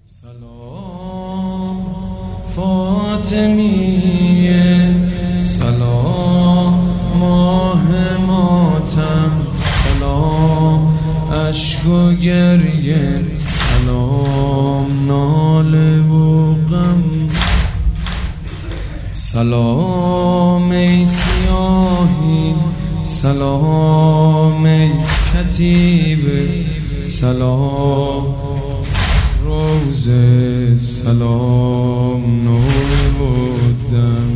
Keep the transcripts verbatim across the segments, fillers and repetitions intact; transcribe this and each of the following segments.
سلام فاطمیه، سلام ماه ماتم، سلام اشک و گریه، سلام ناله و غم. سلام ای سیاهی، سلام ای کتیبه، سلام روزه، سلام نور و دم.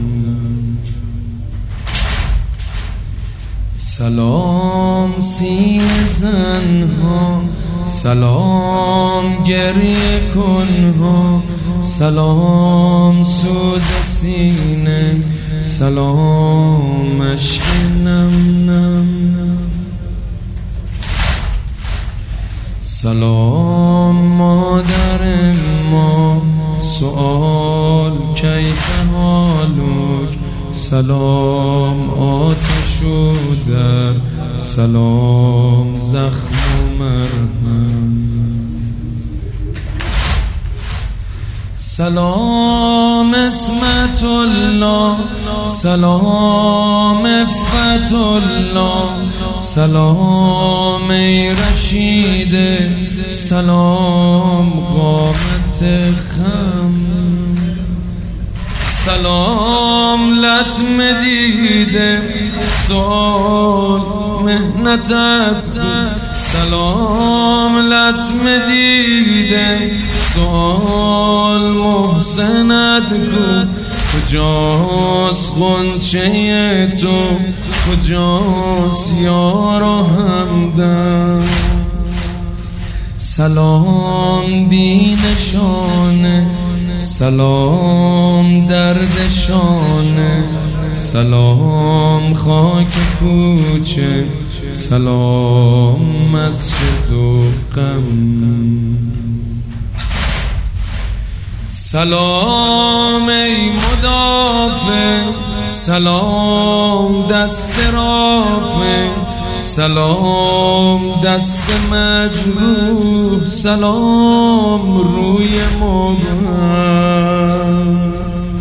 سلام سینه زنها، سلام گریه کنها، سلام سوز سینه، سلام اشک نم نم. سلام مادر ما، سؤال کیف حالک، سلام آتش و در، سلام زخم و مرهم. سلام اسمت الله، سلام عفت الله، سلام ای رشیده، سلام قامت خم. سلام لطم دیده، سؤال مهنت عبد، سلام لطم دیده، سؤال محسنت کو، کجاست غنچه تو، کجاست یار و همدم. سلام بی نشانه، سلام دردشانه، سلام خاک کوچه، سلام مسجد و غم. سلام ای مدافع، سلام دست رافع، سلام دست مجروح، سلام روی مبهم.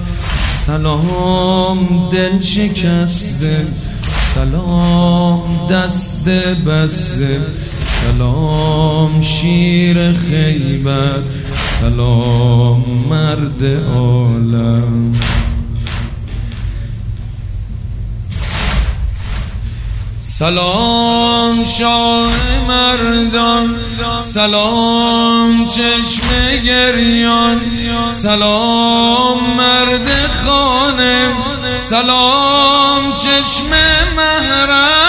سلام دل شکسته، سلام دست بسته، سلام شیر خیبر، سلام مرد عالم. سلام شاه مردان، سلام چشم گریان، سلام مرد خانه، سلام چشم محرم.